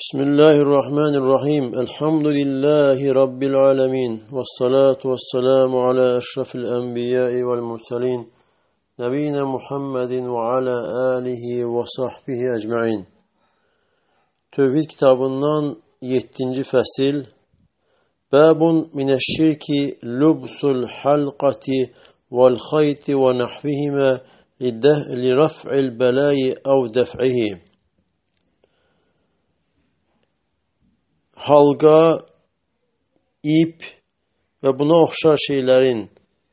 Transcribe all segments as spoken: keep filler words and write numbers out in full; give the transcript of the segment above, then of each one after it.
Bismillahirrahmanirrahim. Elhamdülillahi Rabbil alemin. Vessalatu vesselamu ala eşrefil enbiyai vel murselin. Nebine Muhammedin ve ala alihi ve sahbihi ecma'in. Tevhid kitabından yeddinci fəsil. Babun mineşşirki lubsul halqati vel hayti ve nahvihime li raf'il belayi ev def'ihi. Halqa, ip və buna oxşar şeylərin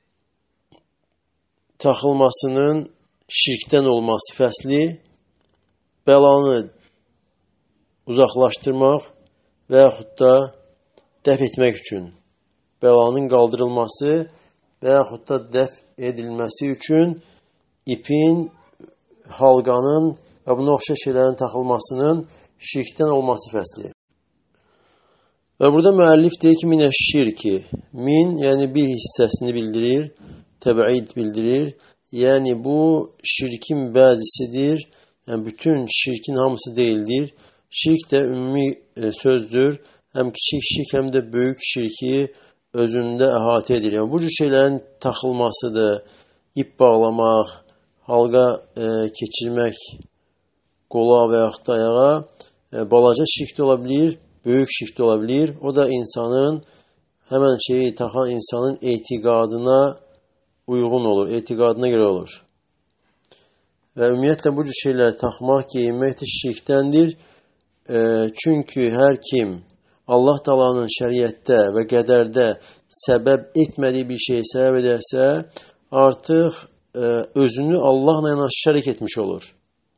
taxılmasının şirkdən olması fəsli, bəlanı uzaqlaşdırmaq və yaxud da dəf etmək üçün, bəlanın qaldırılması və yaxud da dəf edilməsi üçün ipin, halqanın və buna oxşar şeylərin taxılmasının şirkdən olması fəsli. Və burada müəllif deyir ki, minəşşirki, min, yəni bir hissəsini bildirir, təbəid bildirir, yəni bu şirkin bəzisidir, yəni bütün şirkin hamısı deyildir. Şirk də ümumi e, sözdür, həm kiçik şirk, həm də böyük şirki özündə əhatə edir. Yəni bu cür şeylərin taxılmasıdır, ip bağlamaq, halqa e, keçirmək, qola və yaxud da ayağa, e, balaca şirk də ola bilir, böyük şirk də ola bilir. O da insanın, həmən şeyi taxan insanın etiqadına uyğun olur, etiqadına görə olur. Və ümumiyyətlə bu cür şeyləri taxmaq, geyinmək də şirkdəndir. E, çünki hər kim Allah Taala'nın şəriətdə və qədərdə səbəb etmədiyi bir şeyi səbəb edərsə, artıq e, özünü Allahla yanaşı şərik etmiş olur.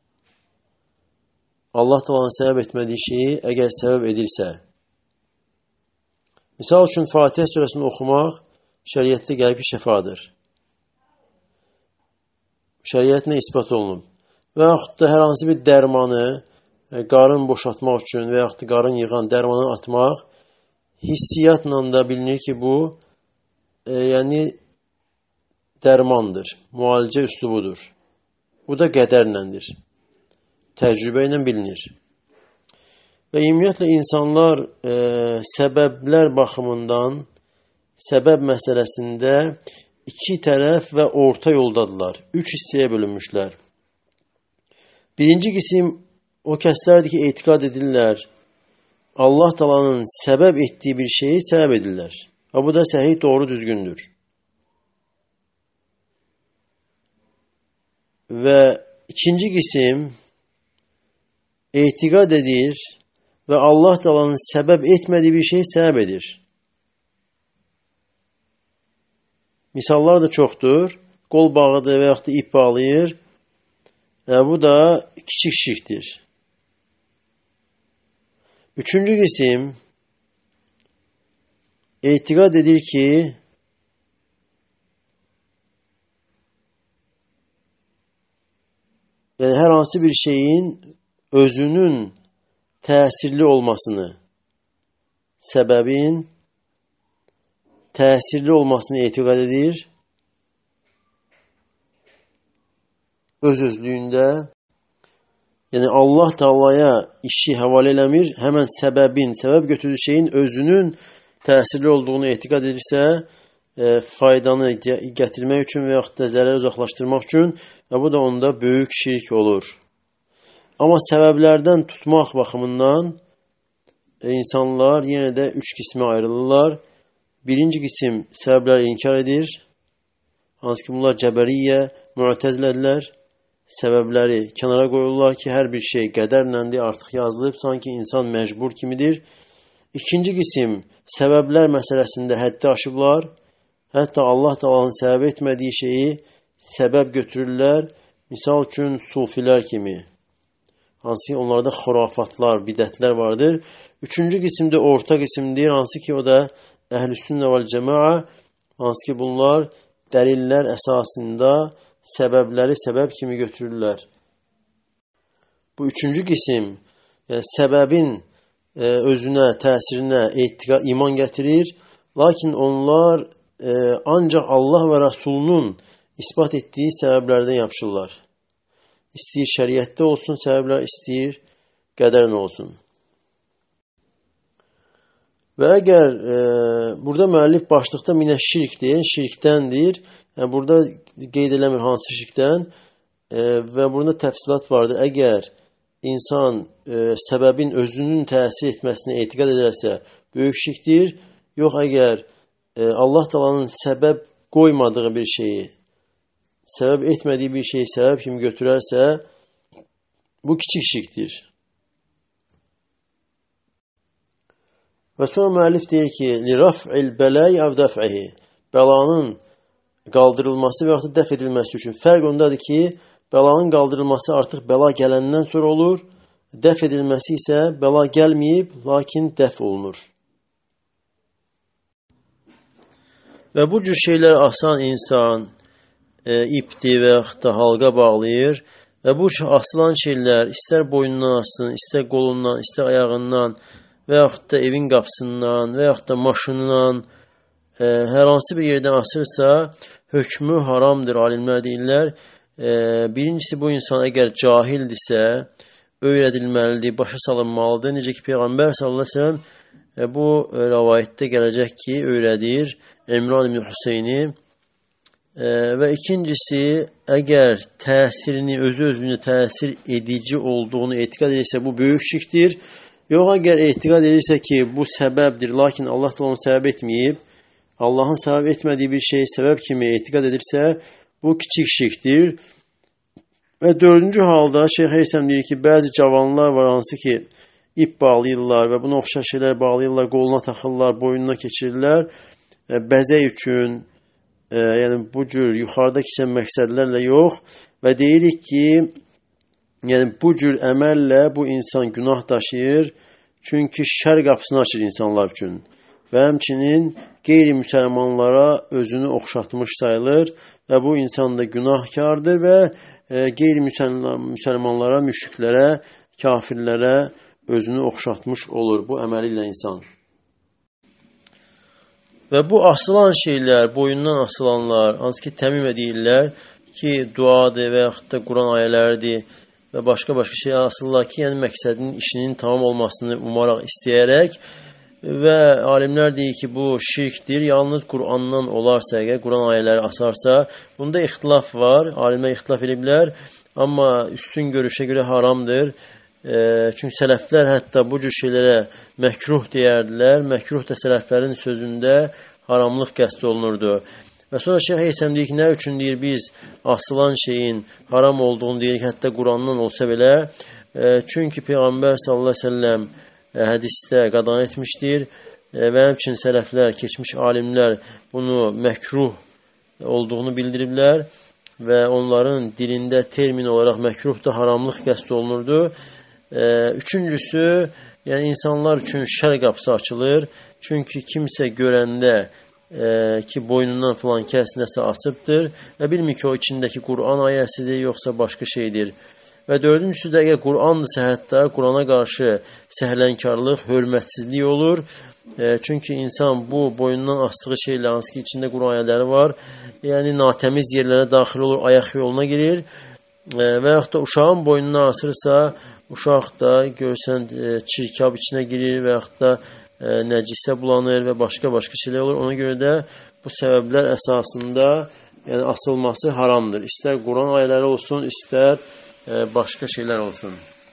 Allah Taala'nın səbəb etmədiyi şeyi əgər səbəb edirsə. Misal üçün, Fatihə surəsini oxumaq şəriətdə gəlib şəfadır. Şəriətlə isbat olunub. Və yaxud da hər hansı bir dərmanı qarın boşaltmaq üçün və yaxud da qarın yığan dərmanı atmaq hissiyatla da bilinir ki, bu e, yəni dərmandır, müalicə üslubudur. Bu da qədərləndir. Təcrübə ilə bilinir. Və ümumiyyətlə insanlar e, səbəblər baxımından səbəb məsələsində iki tərəf və orta yoldadırlar. Üç hissəyə bölünmüşlər. Birinci qisim o kəslərdir ki, etiqad edirlər. Allah Taala'nın səbəb etdiyi bir şeyi səbəb edirlər. Və bu da səhih, doğru, düzgündür. Və ikinci qisim etiqad edir və Allah Taala'nın səbəb etmədiyi bir şey səbəb edir. Misallar da çoxdur. Qol bağıdır və yaxud da ip bağlayır. E, bu da kiçik şirkdir. Üçüncü qisim etiqad edir ki, yəni hər hansı bir şeyin özünün təsirli olmasını, səbəbin təsirli olmasını etiqad edir. Öz-özlüyündə, yəni Allah Taala'ya işi həvalə eləmir, həmən səbəbin, səbəb götürdüyü şeyin özünün təsirli olduğunu etiqad edirsə, e, faydanı gətirmək üçün və yaxud da zərəri uzaqlaşdırmaq üçün, və bu da onda böyük şirk olur. Amma səbəblərdən tutmaq baxımından e, insanlar yenə də üç qismə ayrılırlar. Birinci qisim səbəbləri inkar edir. Hansı ki, bunlar Cəbəriyyə, Mu'təzilədirlər. Səbəbləri kənara qoyurlar ki, hər bir şey qədərləndir, artıq yazılıb, sanki insan məcbur kimidir. İkinci qisim səbəblər məsələsində həddi aşıblar. Hətta Allah Taala'nın səbəb etmədiyi şeyi səbəb götürürlər. Misal üçün, sufilər kimi. Hansı ki, onlarda xurafatlar, bidətlər vardır. Üçüncü qisimdə orta qisimdir. Hansı ki, o da əhl-i-sünnə vəl-cəmaa. Hansı ki, bunlar dəlillər əsasında səbəbləri səbəb kimi götürürlər. Bu üçüncü qisim, yəni səbəbin e, özünə, təsirinə etiqad, iman gətirir. Lakin onlar e, ancaq Allah və Rasulunun isbat etdiyi səbəblərdən yapışırlar. İstəyir şəriətdə olsun səbəblər, istəyir qədərlə olsun. Və əgər e, burada müəllif başlıqda minə şirk deyir, şirkdəndir. Yəni burada qeyd eləmir hansı şirkdən e, və burada təfsilat vardır. Əgər insan e, səbəbin özünün təsir etməsinə etiqad edərsə, böyük şirkdir. Yox, əgər e, Allah Taala'nın səbəb qoymadığı bir şeyi, səbəb etmədiyi bir şeyi səbəb kimi götürərsə, bu kiçik şirkdir. Və sonra müəllif deyir ki, liraf'il bəlai əv dəf'ihi, bəlanın qaldırılması və yaxud da dəf edilməsi üçün. Fərq ondadır ki, bəlanın qaldırılması artıq bəla gələndən sonra olur, dəf edilməsi isə bəla gəlməyib, lakin dəf olunur. Və bu cür şeylər asan insan e, ipdi və yaxud da halqa bağlayır və bu asılan şeylər istər boynundan asın, istər qolundan, istər ayağından və yaxud da evin qapısından və yaxud da maşından e, hər hansı bir yerdən asırsa, hökmü haramdır, alimlər deyirlər. E, birincisi, bu insan əgər cahildirsə, öyrədilməlidir, başa salınmalıdır. Necə ki, Peyğəmbər sallallahu əleyhi və səlləm e, bu e, rəvayətdə gələcək ki, öyrədir İmran ibn Hüseyni. E, və ikincisi, əgər təsirini, özü-özünü təsir edici olduğunu etiqad edirsə, bu böyük şirkdir. Yox, əgər etiqad edirsə ki, bu səbəbdir, lakin Allah da onu səbəb etməyib, Allahın səbəb etmədiyi bir şeyi səbəb kimi etiqad edirsə, bu kiçik şirkdir. Və dördüncü halda Şeyx Heysəm deyir ki, bəzi cavanlar var, hansı ki, ip bağlayırlar və buna oxşar şeylər bağlayırlar, qoluna taxırlar, boynuna keçirirlər, e, bəzək üçün, e, yəni bu cür yuxarıda keçən məqsədlərlə yox və deyirik ki, yəni bu cür əməllə bu insan günah daşıyır, çünki şər qapısını açır insanlar üçün və həmçinin qeyri-müsəlmanlara özünü oxşatmış sayılır və bu insan da günahkardır və e, qeyri-müsəlmanlara, müşriklərə, kafirlərə özünü oxşatmış olur bu əməli ilə insan. Və bu asılan şeylər, boyundan asılanlar, hansı ki təmimə deyirlər ki, duadır və yaxud da Quran ayələridir və başqa-başqa şey asırlar ki, yəni məqsədin işinin tamam olmasını umaraq, istəyərək və alimlər deyir ki, bu şirkdir. Yalnız Qurandan olarsa, əgər Quran ayələri asarsa, bunda ixtilaf var, alimlər ixtilaf ediblər, amma üstün görüşə görə haramdır. E, çünki sələflər hətta bu cür şeylərə məkruh deyərdilər, məkruh da sələflərin sözündə haramlıq qəsd olunurdu. Və sonra Şeyx Heysəm deyir ki, nə üçün deyir biz asılan şeyin haram olduğunu deyirik, hətta Qurandan olsa belə. E, çünki Peyğəmbər sallallahu əleyhi və səlləm e, hədisdə qadağan etmişdir e, və həmçinin sələflər, keçmiş alimlər bunu məkruh olduğunu bildiriblər və onların dilində termin olaraq məkruh da haramlıq qəsd olunurdu. E, üçüncüsü, yəni insanlar üçün şər qapısı açılır. Çünki kimsə görəndə Ee, ki boynundan filan kəs nəsə asıbdır və bilmir ki, o içindəki Quran ayəsidir, yoxsa başqa şeydir. Və dördüncüsü də əgər Qurandırsa, hətta Qurana qarşı səhlənkarlıq, hörmətsizlik olur. E, çünki insan bu boynundan astığı şeylə, hansı ki, içində Quran ayələri var, yəni natəmiz yerlərə daxil olur, ayaq yoluna girir e, və yaxud da uşağın boynundan asırsa, uşaq da görsən e, çirkab içinə girir və yaxud da E, nəcisə bulanır və başqa-başqa şeylər olur. Ona görə də bu səbəblər əsasında yəni asılması haramdır. İstər Quran ayələri olsun, istər e, başqa şeylər olsun.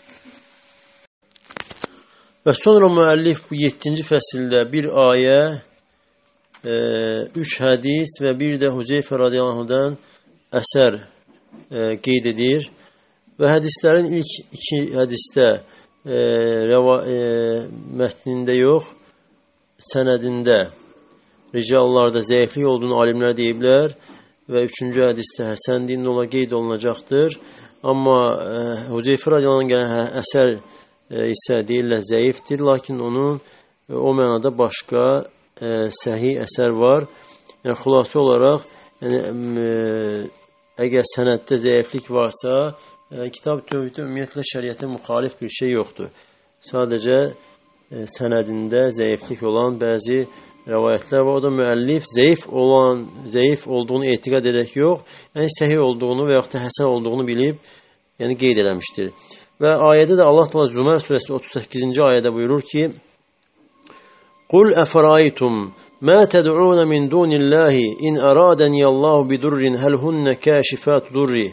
Və sonra müəllif bu yeddinci fəsildə bir ayə, e, üç hədis və bir də Huzeyfə radiyallahu anhudan əsər e, qeyd edir. Və hədislərin ilk iki hədisdə E, reva, e, mətnində yox, sənədində, ricallarda zəiflik olduğunu alimlər deyiblər və üçüncü hədisdə həsən dinlə ola qeyd olunacaqdır. Amma e, Huzeyfə radiyallahu anh gələn əsər e, isə deyirlər zəifdir, lakin onun e, o mənada başqa e, səhih əsər var. Yəni, xülasə olaraq, yəni, e, əgər sənəddə zəiflik varsa, Kitab-ı Tövhiddə ümumiyyətlə şəriətə müxalif bir şey yoxdur. Sadəcə e, sənədində zəiflik olan bəzi rəvayətlər var. O da müəllif zəif olan, zəif olduğunu etiqad edərək yox, yəni səhih olduğunu və yaxud da həsən olduğunu bilib, yəni qeyd eləmişdir. Və ayədə də Allah Teala Zümər surəsi otuz səkkizinci ayədə buyurur ki: Qul əfəraytum mə təd'un min dunillahi in aradani Allahu bidurrin hal hunna kashifat durri.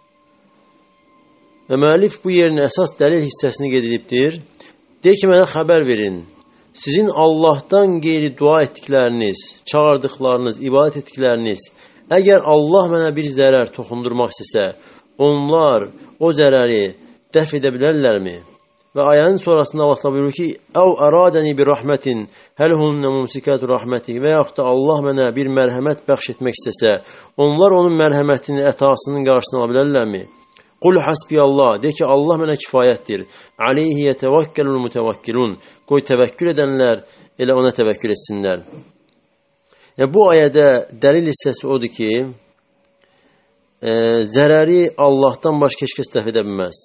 Və müəllif bu yerin əsas dəlil hissəsini qeyd edibdir. Deyir ki, mənə xəbər verin. Sizin Allahdan qeyri dua etdikləriniz, çağırdıqlarınız, ibadət etdikləriniz, əgər Allah mənə bir zərər toxundurmaq istəsə, onlar o zərəri dəf edə bilərlərmi? Və ayənin sonrasında Allah buyurur ki, "Əv aradəni bir rahmətin, həl hunna mumsikatu rahməti." Və yaxud da Allah mənə bir mərhəmət bəxş etmək istəsə, onlar onun mərhəmətini, ətasının qarşısına ala bilərlərmi? Qul hasbiyallah, de ki, Allah mənə kifayətdir. Aleyhi yetevekkelul mutevekkilun. Qoy təvəkkül edənlər elə ona təvəkkül etsinlər. Yəni, bu ayədə dəlil hissəsi odur ki, e, zərəri Allahdan başqa heç kəs dəf edə bilməz.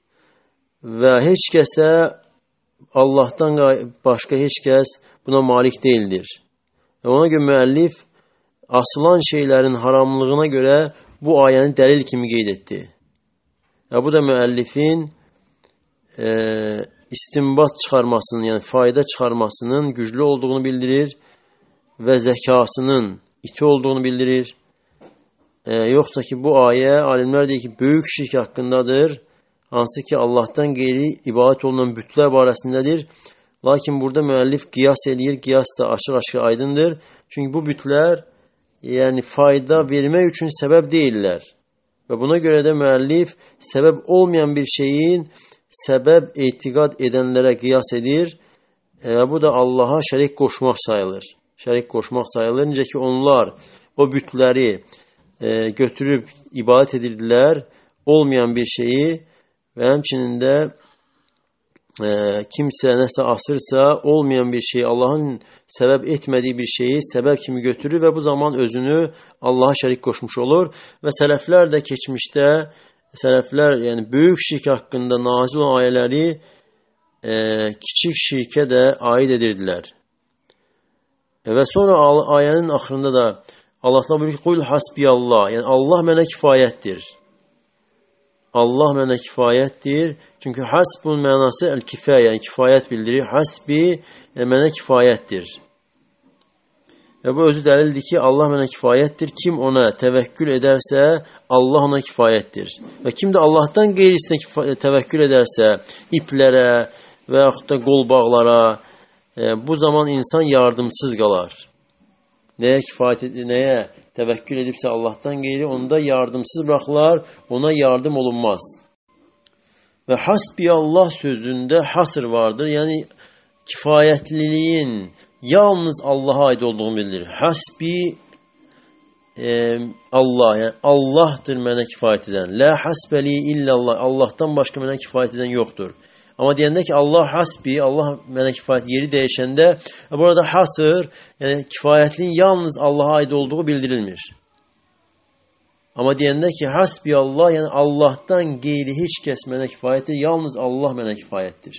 Və heç kəsə Allahdan başqa heç kəs buna malik deyildir. Və ona görə müəllif asılan şeylərin haramlığına görə bu ayəni dəlil kimi qeyd etdi. Və bu da müəllifin e, istinbat çıxarmasının, yəni fayda çıxarmasının güclü olduğunu bildirir və zəkasının iti olduğunu bildirir. E, yoxsa ki, bu ayə alimlər deyir ki, böyük şirk haqqındadır. Hansı ki, Allahdan qeyri ibadət olunan bütlər barəsindədir. Lakin burada müəllif qiyas edir, qiyas da açıq-açıq aydındır. Çünki bu bütlər yəni fayda vermək üçün səbəb deyirlər. Və buna görə də müəllif səbəb olmayan bir şeyin səbəb etiqad edənlərə qiyas edir. Və bu da Allaha şərik qoşmaq sayılır. Şərik qoşmaq sayılır. Necə ki, onlar o bütləri e, götürüb ibadət edirdilər, olmayan bir şeyi və həmçinin də e, kimsə nəsə asırsa, olmayan bir şeyi, Allahın səbəb etmədiyi bir şeyi səbəb kimi götürür və bu zaman özünü Allaha şərik qoşmuş olur. Və sələflər də keçmişdə, sələflər yəni böyük şirk haqqında nazil olan ayələri e, kiçik şirkə də aid edirdilər. E, və sonra ayənin axırında da Allah buyurur ki, "Qul hasbiyallah", yəni Allah mənə kifayətdir. Allah mənə kifayətdir. Çünki hasbun mənası el-kifayə, yəni kifayət bildirir. Hasbi yəni mənə kifayətdir. Və bu özü dəlildir ki, Allah mənə kifayətdir. Kim ona təvəkkül edərsə, Allah ona kifayətdir. Və kim də Allahdan qeyrisinə təvəkkül edərsə, iplərə və yaxud da qolbağlara, e, bu zaman insan yardımsız qalar. Nəyə kifayət edir, nəyə təvəkkül edibsə Allahdan qeyri, onda yardımsız buraxılar, ona yardım olunmaz. Və hasbiyallah sözündə hasr vardır, yəni kifayətliliyin yalnız Allaha aid olduğunu bildirir. Hasbi e, Allah, yəni Allahdır mənə kifayət edən. La hasbeli illallah, Allahdan başqa mənə kifayət edən yoxdur. Amma deyəndə ki, Allah hasbi, Allah mənə kifayət yeri dəyişəndə, burada hasır, yəni kifayətliyin yalnız Allaha aid olduğu bildirilmir. Amma deyəndə ki, hasbi Allah, yəni Allahdan qeyri heç kəs mənə kifayətdir, yalnız Allah mənə kifayətdir.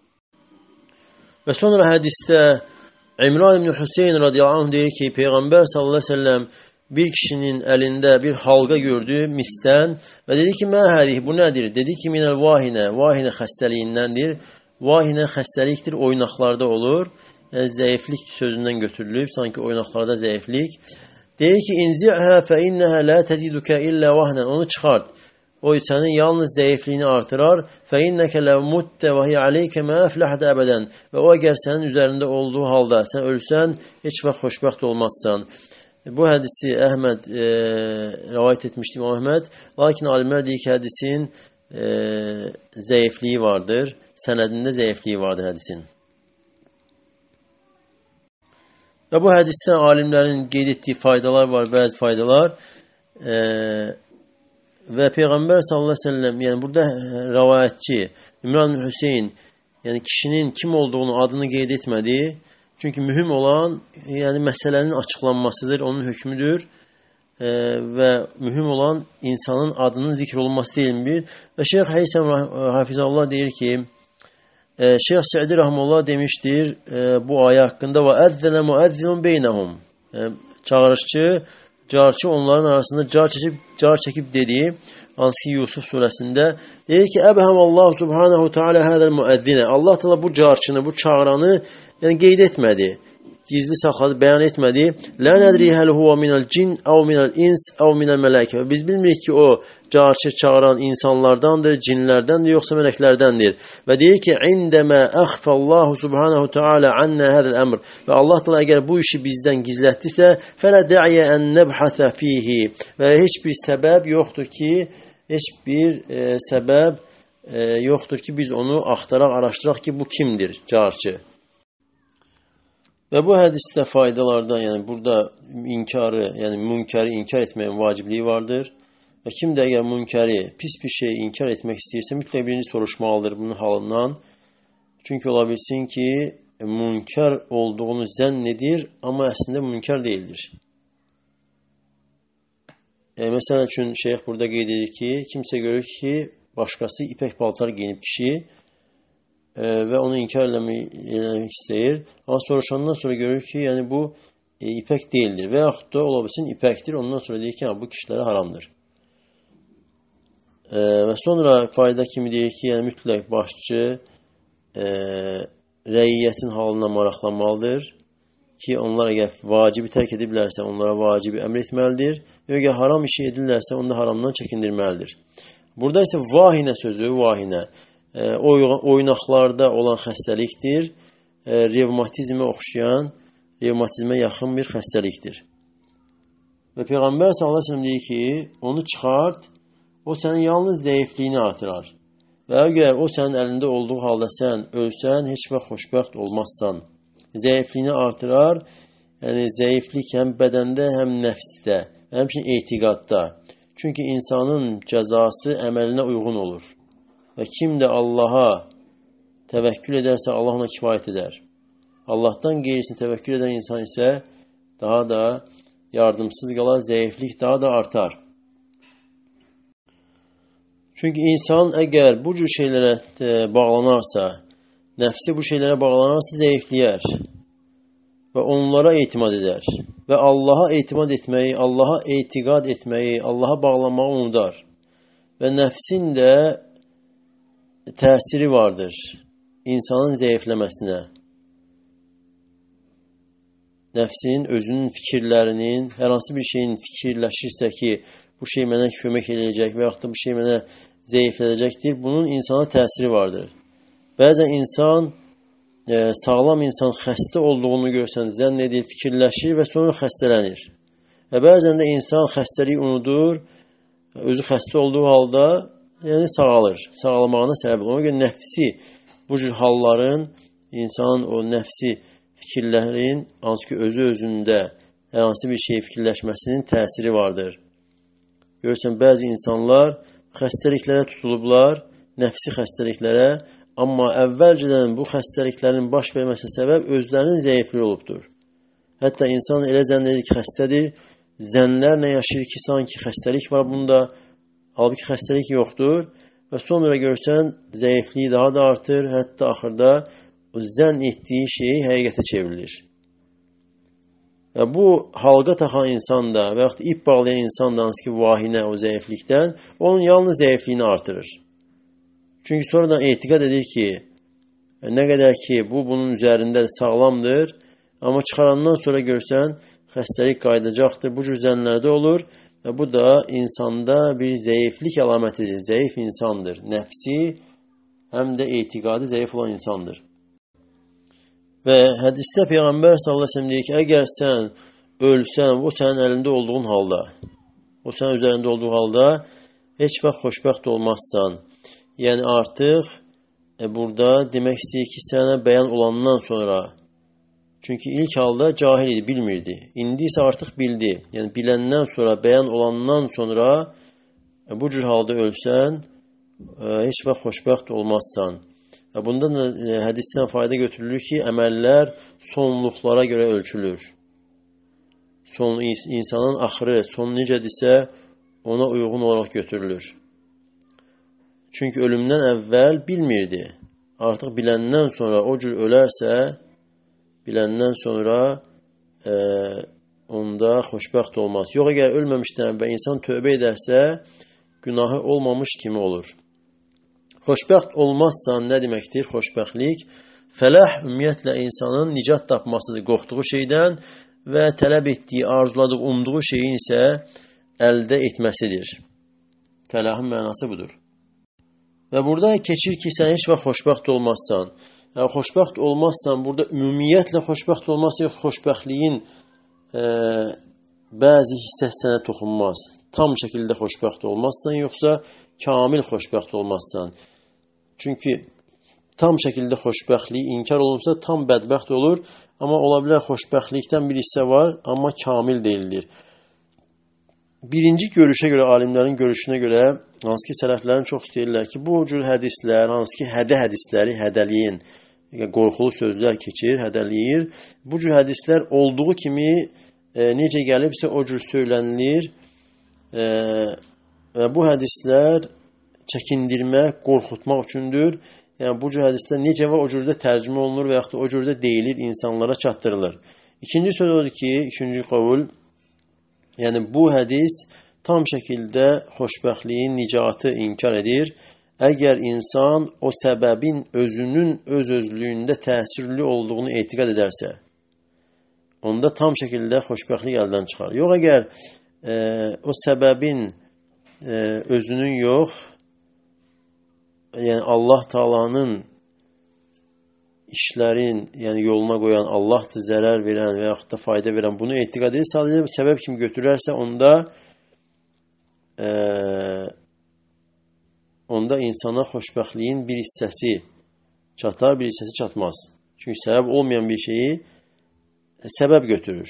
Və sonra hədisdə İmran ibn Hüseyin radiyallahu anh deyir ki, Peyğəmbər sallallahu aleyhi ve sellem bir kişinin əlində bir halqa gördü, misdən və dedi ki, mə hədik, bu nədir? Dedi ki, minəl vahinə, vahinə xəstəliyindəndir. Vahinə xəstəlikdir, oynaqlarda olur. Yəni, zəiflik sözündən götürülüb, sanki oynaqlarda zəiflik. Deyir ki, inzi'hə fə innəhə lə təzidükə illə vahnən, onu çıxart. O, sənin yalnız zəifliyini artırar. Fə innəkə lə muttə və hiyə aleykə mə əfləhdə əbədən. Və o, əgər sənin üzərində olduğu halda sən ölsən, heç vaxt xoşbəxt olmazsan. Bu hədisi Əhməd e, rəvayət etmişdi İmam Əhməd. Lakin alimlər deyir ki, hədisin e, zəifliyi vardır. Sənədində zəifliyi vardır hədisin. Və bu hədisdən alimlərin qeyd etdiyi faydalar var, bəzi faydalar. E, və Peyğəmbər sallallahu əleyhi və səlləm, yəni burada rəvayətçi İmran ibn Hüseyin, yəni kişinin kim olduğunu, adını qeyd etmədi. Çünki mühüm olan, yəni məsələnin açıqlanmasıdır, onun hökmüdür e, və mühüm olan insanın adının zikr olunması deyilmir. Və Şeyx Heysəm Hafizallah deyir ki, e, Şeyx Sə'di Rahmanullah demişdir e, bu ayə haqqında və əzzənə müəzzinun beynəhum. E, çağırışçı, carçı onların arasında car çəkib, car çəkib dedi. hansı ki Yusuf surəsində deyir ki, əbhəm Allah subhanahu teala hədəl müəddinə. Allah Teala bu carçını, bu çağıranı yəni qeyd etmədi. Gizli saxladı, bəyan etmədi. Lə nədri həl huva minəl cin, əv minəl ins, əv minəl mələkə. Biz bilmirik ki, o carçı çağıran insanlardandır, cinlərdəndir, yoxsa mələklərdəndir. Və deyir ki, indəmə əxfəllahu subhanahu teala annə hədəl əmr. Və Allah Teala əgər bu işi bizdən gizlətdisə, fələ də'iyə ən nəbhəsə fihi. Və heç bir səbəb yoxdur ki, heç bir e, səbəb e, yoxdur ki, biz onu axtaraq, araşdıraq ki, bu kimdir, carçı. Və bu hədisdə faydalardan, yəni burada inkarı, yəni münkəri inkar etməyin vacibliyi vardır. Və kim də əgər münkəri, pis bir şeyi inkar etmək istəyirsə, mütləq birinci soruşmalıdır bunun halından. Çünki ola bilsin ki, münkər olduğunu zənn edir, amma əslində münkər deyildir. Yəni, məsəl üçün, şeyx burada qeyd edir ki, kimsə görür ki, başqası ipək paltar geyinib kişi, E, və onu inkar eləmək, eləmək istəyir. Amma soruşandan sonra görür ki, yəni bu e, ipək deyildir. Və yaxud da ola bilsin ipəkdir. Ondan sonra deyir ki, bu kişilərə haramdır. E, və sonra fayda kimi deyir ki, yəni mütləq başçı e, rəiyyətin halına maraqlanmalıdır ki, onlar əgər vacibi tərk ediblərsə, onlara vacibi əmr etməlidir. Və əgər haram işi edirlərsə, onu da haramdan çəkindirməlidir. Burada isə vahinə sözü, vahinə oynaqlarda olan xəstəlikdir. Revmatizmə oxşayan, revmatizmə yaxın bir xəstəlikdir. Və Peyğəmbər sallallahu əleyhi və səlləm deyir ki, onu çıxart, o sənin yalnız zəifliyini artırar. Və əgər o sənin əlində olduğu halda sən ölsən, heç vaxt xoşbəxt olmazsan. Zəifliyini artırar, yəni zəiflik həm bədəndə, həm nəfsdə, həmçinin etiqadda. Çünki insanın cəzası əməlinə uyğun olur. Və kim də Allaha təvəkkül edərsə, Allah ona kifayət edər. Allahdan qeyrisini təvəkkül edən insan isə daha da yardımsız qalar, zəiflik daha da artar. Çünki insan əgər bu cür şeylərə bağlanarsa, nəfsi bu şeylərə bağlanarsa zəifləyər və onlara etimad edər. Və Allaha etimad etməyi, Allaha etiqad etməyi, Allaha bağlanmağı unudar. Və nəfsin də təsiri vardır insanın zəifləməsinə. Nəfsin özünün fikirlərinin, hər hansı bir şeyin fikirləşirsə ki, bu şey mənə kömək edəcək və yaxud da bu şey mənə zəiflədəcəkdir, bunun insana təsiri vardır. Bəzən insan, e, sağlam insan xəstə olduğunu görsən, zənn edir, fikirləşir və sonra xəstələnir. Və bəzən də insan xəstəliyi unudur, özü xəstə olduğu halda yəni sağalır, sağlamağına səbəb olur. Ona görə nəfsi, bu cür halların, insanın o nəfsi fikirlərin, hansı ki özü özündə hər hansı bir şey fikirləşməsinin təsiri vardır. Görürsən, bəzi insanlar xəstəliklərə tutulublar, nəfsi xəstəliklərə, amma əvvəlcədən bu xəstəliklərin baş verməsi səbəb özlərinin zəifliyi olubdur. Hətta insan elə zənn edir ki, xəstədir, zənnlərlə yaşayır ki, sanki xəstəlik var bunda, halbuki xəstəlik yoxdur və sonra görsən, zəifliyi daha da artır, hətta axırda o zənn etdiyi şeyi həqiqətə çevrilir. Və bu halqa taxan insan da və yaxud ip bağlayan insan da hansı ki vahinə o zəiflikdən, onun yalnız zəifliyini artırır. Çünki sonradan etiqad edir ki, nə qədər ki bu bunun üzərində sağlamdır, amma çıxarandan sonra görsən, xəstəlik qayıdacaqdır, bu cür zənnlərdə olur. Və bu da insanda bir zəiflik əlamətidir. Zəif insandır. Nəfsi həm də etiqadı zəif olan insandır. Və hədisdə Peyğəmbər sallallahu əleyhi və səlləm deyir ki, əgər sən ölsən, o sənin əlində olduğun halda, o sənin üzərində olduğu halda heç vaxt xoşbəxt olmazsan. Yəni artıq e, burada demək istəyir ki, sənə bəyan olandan sonra, çünki ilk halda cahil idi, bilmirdi. İndi isə artıq bildi. Yəni biləndən sonra, bəyan olandan sonra e, bu cür halda ölsən, e, heç vaxt xoşbəxt olmazsan. Və bundan da e, hədisdən fayda götürülür ki, əməllər sonluqlara görə ölçülür. Son, insanın axırı, son necədirsə ona uyğun olaraq götürülür. Çünki ölümdən əvvəl bilmirdi. Artıq biləndən sonra o cür ölərsə, biləndən sonra e, onda xoşbəxt olmaz. Yox, əgər ölməmişdən və insan tövbə edərsə, günahı olmamış kimi olur. Xoşbəxt olmazsan nə deməkdir xoşbəxtlik? Fəlah ümumiyyətlə insanın nicat tapmasıdır qorxduğu şeydən və tələb etdiyi, arzuladığı, umduğu şeyin isə əldə etməsidir. Fəlahın mənası budur. Və burada keçir ki, sən heç vaxt xoşbəxt olmazsan. Yəni, xoşbəxt olmazsan, burada ümumiyyətlə xoşbəxt olmazsan, yox, xoşbəxtliyin e, bəzi hissəsi sənə toxunmaz. Tam şəkildə xoşbəxt olmazsan, yoxsa kamil xoşbəxt olmazsan. Çünki tam şəkildə xoşbəxtliyi inkar olunsa, tam bədbəxt olur. Amma ola bilər xoşbəxtlikdən bir hissə var, amma kamil deyilir. Birinci görüşə görə, alimlərin görüşünə görə, hansı ki, sələflərin çox istəyirlər ki, bu cür hədislər, hansı ki, hədə hədisləri hədəliyin, qorxulu sözlər keçir, hədəliyir. Bu cür hədislər olduğu kimi e, necə gəlibsə o cür söylənilir e, və bu hədislər çəkindirmək, qorxutmaq üçündür. Yəni, bu cür hədislər necə və o cürdə tərcümə olunur və yaxud da o cürdə deyilir, insanlara çatdırılır. İkinci söz odur ki, ikinci qavul, yəni bu hədis tam şəkildə xoşbəxtliyin nicatı inkar edir. Əgər insan o səbəbin özünün öz-özlüyündə təsirli olduğunu etiqad edərsə, onda tam şəkildə xoşbəxtlik əldən çıxar. Yox, əgər e, o səbəbin e, özünün yox, yəni Allah Taala'nın işlərin, yəni yoluna qoyan, Allahdır zərər verən və yaxud da fayda verən, bunu etiqad edir, sadəcə səbəb kimi götürərsə, onda e, onda insana xoşbəxtliyin bir hissəsi çatar, bir hissəsi çatmaz. Çünki səbəb olmayan bir şeyi e, səbəb götürür.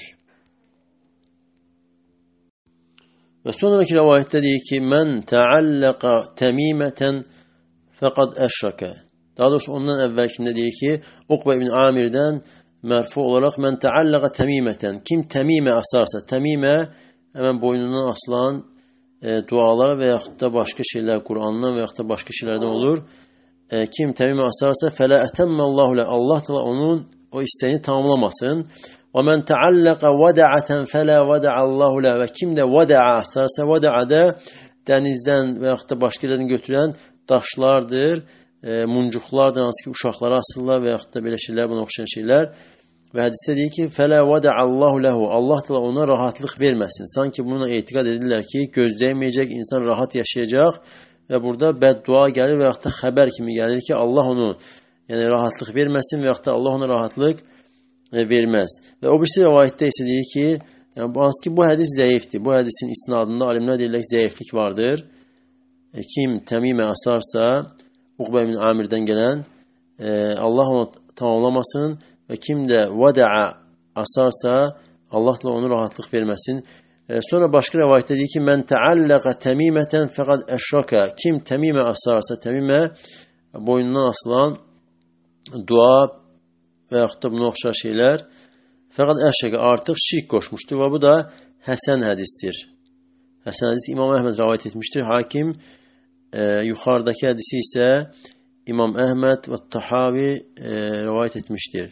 Və sonraki rəvayətdə deyir ki, mən təalləqə təmimətən fəqad əşrəkə. Daha doğrusu ondan əvvəlkində deyir ki, Uqbə ibn Amirdən mərfu olaraq mən təalləqə təmimətən. Kim təmimə asarsa, təmimə həmən boynundan asılan e, dualar və yaxud da başqa şeylər, Qur'andan və yaxud da başqa şeylərdən olur. E, kim təmimə asarsa, fələ ətəmməllahu lə, Allah da onun o istəyini tamamlamasın. Və mən təalləqə vədəətən fələ vədəallahu lə, və kim də vədəə asarsa, vədəədə dənizdən və yaxud da başqa yerdən götürən daşlardır, e, muncuqlardır, hansı ki, uşaqlara asırlar və yaxud da belə şeylər, buna oxşayan şeylər. Və hədisdə deyir ki, fələ vədəallahu ləhu, Allah da ona rahatlıq verməsin. Sanki bununla etiqad edirlər ki, gözləyməyəcək, insan rahat yaşayacaq və burada bəddua gəlir və yaxud da xəbər kimi gəlir ki, Allah onu yəni, rahatlıq verməsin və yaxud da Allah ona rahatlıq e, verməz. Və o birisi rəvayətdə isə deyir ki, yəni, hansı ki, bu hədis zəifdir. Bu hədisin isnadında alimlər deyirlər ki, zəiflik vardır. E, kim təmimə asarsa, Uqbə ibn Amirdən gələn, e, Allah onu tamamlamasın və kim də vədəə asarsa, Allah da onu rahatlıq verməsin. E, sonra başqa rəvayətdə deyir ki, mən təalləqə təmimətən fəqad əşrəkə. Kim təmimə asarsa, təmimə boynundan asılan dua və yaxud da buna oxşar şeylər, fəqad əşrəkə artıq şirk qoşmuşdur və bu da həsən hədisdir. Həsən hədis İmam Əhməd rəvayət etmişdir. Hakim e, yuxarıdakı hədisi isə İmam Əhməd və Tahavi e, rəvayət etmişdir.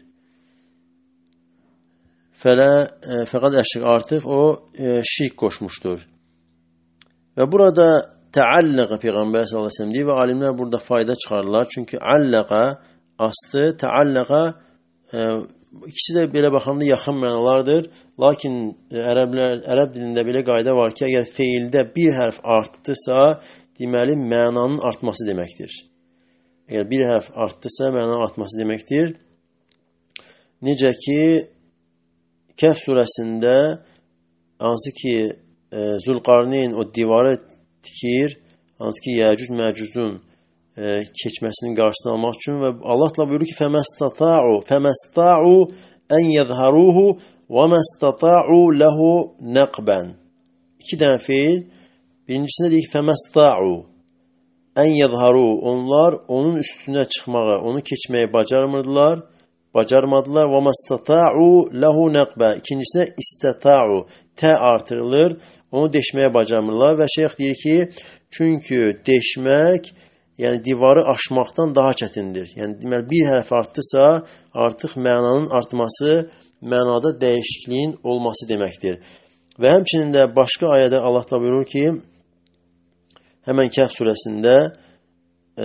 Fələ e, fəqad əşrək artıq o e, şirk qoşmuşdur. Və burada təalləqə Peyğəmbər sallallahu əleyhi və səlləm deyir və alimlər burada fayda çıxarırlar. Çünki alləqə aslı, təalləqə e, ikisi də belə baxanda yaxın mənalardır. Lakin ərəblər, ərəb dilində belə qayda var ki, əgər feildə bir hərf artdısa, deməli mənanın artması deməkdir. Əgər bir hərf artdısa, mənanın artması deməkdir. Necə ki, Kəhf surəsində hansı ki, e, Zülqarneyn o divarı tikir, hansı ki, Yəcüc Məcücün e, keçməsinin qarşısını almaq üçün və Allah da buyurur ki, fəməstata'u fəməstata'u ən yəzharuhu və məstata'u ləhu nəqbən. İki dənə feil. Birincisində deyir ki, fəməstata'u ən yəzharu. Onlar onun üstünə çıxmağı, onu keçməyi bacarmırdılar, bacarmadılar. Və məstata'u ləhu nəqbə. İkincisində istata'u. Tə artırılır, onu deşməyə bacarmırlar və şeyx deyir ki, çünki deşmək, yəni divarı aşmaqdan daha çətindir. Yəni deməli bir hərf artdısa, artıq mənanın artması, mənada dəyişikliyin olması deməkdir. Və həmçinin də başqa ayədə Allah da buyurur ki, Hemen Kehf surəsində e,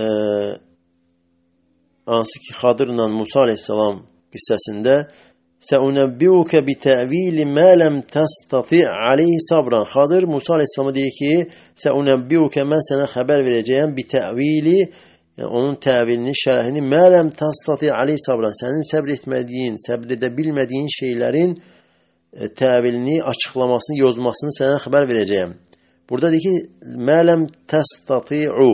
hansı ki Xadırla Musa aleyhissalam qissəsində Səunəbbiuke bi təvili mə ləm təstati aleyhi sabran. Xadır Musa aleyhissalama deyir ki, Səunəbbiuke, mən sənə xəbər verəcəyəm bi təvili, yəni onun təvilini, şərhini mə ləm təstati aleyhi sabran. Sənin səbr etmədiyin, səbr edə bilmədiyin şeylərin e, təvilini, açıqlamasını, yozmasını sənə xəbər verəcəyəm. Burada deyir ki, mə ləm təstati'u.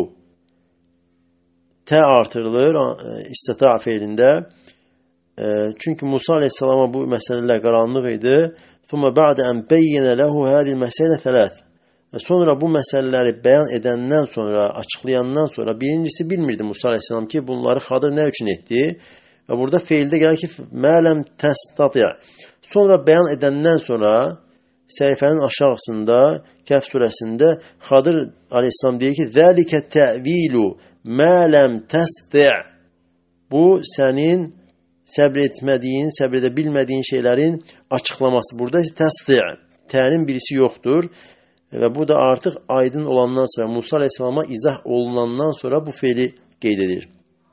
Tə artırılır istita feilində. E, çünki Musa aleyhissalama bu məsələlər qaranlıq idi. Thumma ba'da an bayyana lahu hadhihi al-məsələ thalath. Sonra bu məsələləri bəyan edəndən sonra, açıqlayandan sonra birincisi bilmirdi Musa aleyhissalam ki, bunları Xadır nə üçün etdi? Və burada feildə gəlir ki, mə ləm təstati'. Sonra bəyan edəndən sonra səhifənin aşağısında Kəhf surəsində Xadır aleyhissalam deyir ki, zəlikə təvilu mə ləm təsti'. Bu sənin səbr etmədiyin, səbr edə bilmədiyin şeylərin açıqlaması. Burada təsti', tənin birisi yoxdur. Və bu da artıq aydın olandan sonra, Musa aleyhissalama izah olunandan sonra bu feili qeyd edir.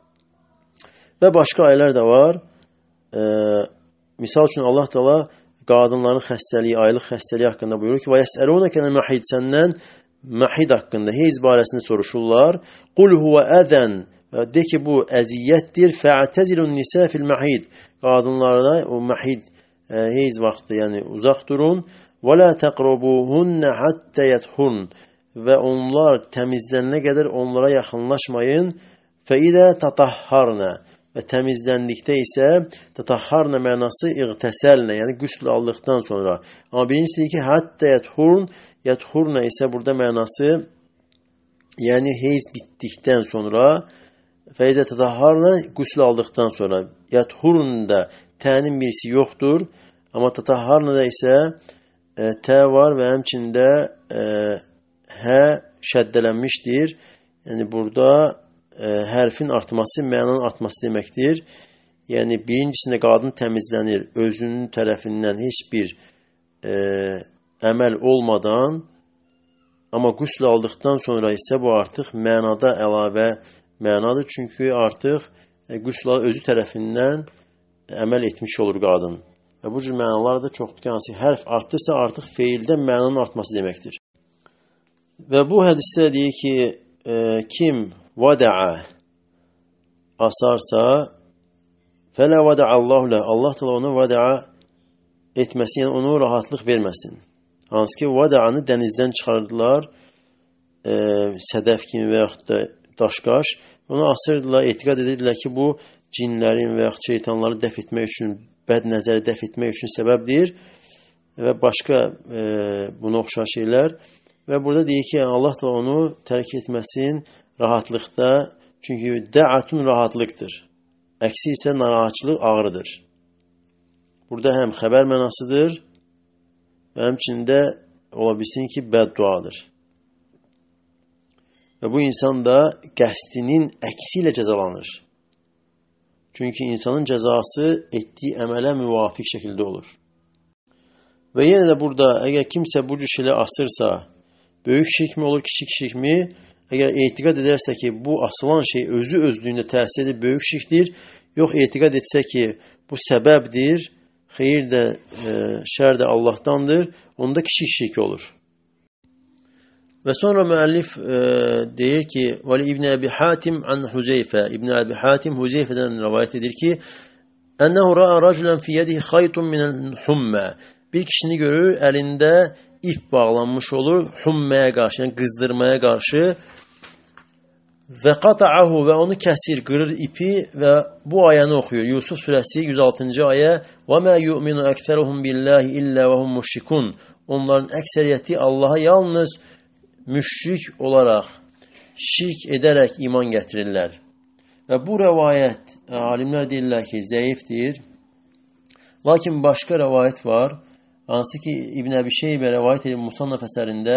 Və başqa ayələr də var. E, misal üçün Allah Teala qadınların xəstəliyi, aylıq xəstəliyi haqqında buyurur ki, və yəsəlunəkə məhid, səndən məhid haqqında, heyz barəsində soruşurlar. Qul huvə əzən, de ki, bu əziyyətdir. Fə'təzilun nisə fil məhid, qadınlarına o məhid, e, heyz vaxtı, yəni uzaq durun. Və la təqrabuhunna hatta yethun, və onlar təmizlənənə qədər onlara yaxınlaşmayın. Fə idə tatahharna, və təmizləndikdə isə tatahharna mənası iğtəsəlnə, yəni qüsl aldıqdan sonra. Amma birincisi deyir ki, hatta yethun, yethurna isə burada mənası yəni heyz bitdikdən sonra, fə idə tatahharna qüsl aldıqdan sonra. Yethurun da tənin birisi yoxdur, amma tatahharna da isə E, tə var və həmçində e, hə şəddələnmişdir. Yəni burada e, hərfin artması mənanın artması deməkdir. Yəni birincisində qadın təmizlənir, özünün tərəfindən heç bir e, əməl olmadan, amma qüsl aldıqdan sonra isə bu artıq mənada əlavə mənadır. Çünki artıq e, qüsl özü tərəfindən əməl etmiş olur qadın. Və bu cür mənalar da çoxdur ki, hansı hərf artırsa artıq feildə mənanın artması deməkdir. Və bu hədisdə deyir ki, e, kim vada'a asarsa, fələ vada'allahu ləh, Allah təala onu vada'a etməsin, yəni onu rahatlıq verməsin. Hansı ki, vada'anı dənizdən çıxardılar, e, sədəf kimi və yaxud da daşqaş, onu asırdılar, etiqad edirlər ki, bu cinlərin və yaxud şeytanları dəf etmək üçün, bəd nəzəri dəf etmək üçün səbəbdir və başqa e, buna oxşar şeylər. Və burada deyir ki, Allah da onu tərk etməsin rahatlıqda, çünki də'atun rahatlıqdır. Əksi isə narahatçılıq ağrıdır. Burada həm xəbər mənasıdır və həmçində ola bilsin ki, bədduadır. Və bu insan da qəsdinin əksi ilə cəzalanır. Çünki insanın cəzası etdiyi əmələ müvafiq şəkildə olur. Və yenə də burada, əgər kimsə bu cür şeylə asırsa, böyük şirk mi olur, kiçik şirk mi? Əgər etiqad edərsə ki, bu asılan şey özü özlüyündə təsir edir, böyük şirkdir, yox etiqad etsə ki, bu səbəbdir, xeyir də, e, şər də Allahdandır, onda kiçik şirk olur. Və sonra müəllif e, deyir ki, Vəli İbn Əbi Hatim an Huzeyfə, İbn Əbi Hatim Huzeyfədən rəvayət edir ki, Ənəhu ra'a raculan fi yedihi xaytun minəl hummə, bir kişini görür, əlində ip bağlanmış olur, humməyə qarşı, yəni qızdırmaya qarşı, və qata'ahu, və onu kəsir, qırır ipi və bu ayəni oxuyur. Yusuf surəsi yüz altıncı ayə, Və mə yu'minu əksəruhum billahi illə və hum müşrikun, onların əksəriyyəti Allaha yalnız müşrik olaraq, şirk edərək iman gətirirlər. Və bu rəvayət, alimlər deyirlər ki, zəifdir. Lakin başqa rəvayət var, hansı ki, İbn Əbi Şeybə rəvayət edir Musannaf əsərində,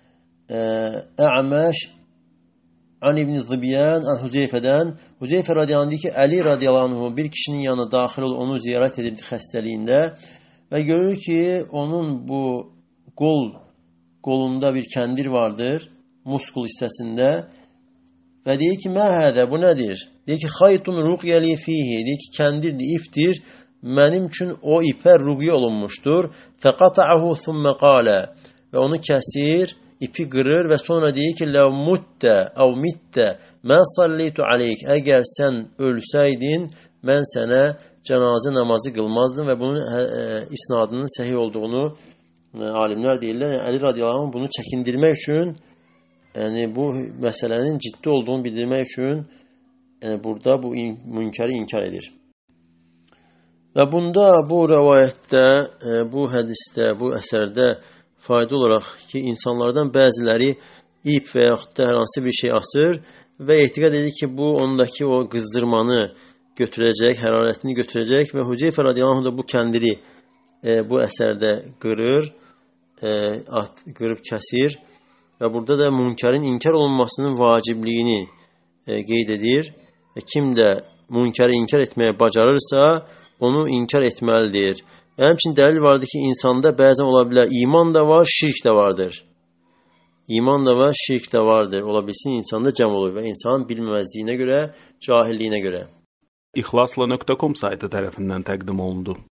Ə'məş an İbn Zibyan an Huzeyfədən, Huzeyfə radiyallahu anh ki, Əli radiyallahu anh bir kişinin yanına daxil olub, onu ziyarət edib xəstəliyində və görür ki, onun bu qol qolunda bir kəndir vardır muskul hissəsində və deyir ki, mə hədə, bu nədir? Deyir ki, xaytun ruqyəli fihi, deyir ki, kəndirdir, ipdir, mənim üçün o ipə ruqyə olunmuşdur. Fəqata'ahu thummə qalə və onu kəsir, ipi qırır və sonra deyir ki, ləv muttə, əv mittə, mən sallitu aleyk, əgər sən ölsəydin, mən sənə cənazə namazı qılmazdım və bunun ə, ə, isnadının səhih olduğunu ə, alimlər deyirlər. Yəni, Əli radiyallahu anh bunu çəkindirmək üçün, yəni bu məsələnin ciddi olduğunu bildirmək üçün yəni, burada bu in münkəri inkar edir. Və bunda, bu rəvayətdə, bu hədisdə, bu əsərdə fayda olaraq ki, insanlardan bəziləri ip və yaxud da hər hansı bir şey asır və etiqad edir ki, bu ondakı o qızdırmanı götürəcək, hərarətini götürəcək və Hüzeyfə radiyallahu anh da bu kəndiri e, bu əsərdə qırır, e, at, qırıb kəsir. Və burada da münkərin inkar olunmasının vacibliyini e, qeyd edir. Və kim də münkəri inkar etməyə bacarırsa, onu inkar etməlidir. Və həmçinin dəlil vardır ki, insanda bəzən ola bilər iman da var, şirk də vardır. İman da var, şirk də vardır. Ola bilsin, insanda cəm olur və insan bilməməzliyinə görə, cahilliyinə görə. İxlasla nöqtə com saytı tərəfindən təqdim olundu.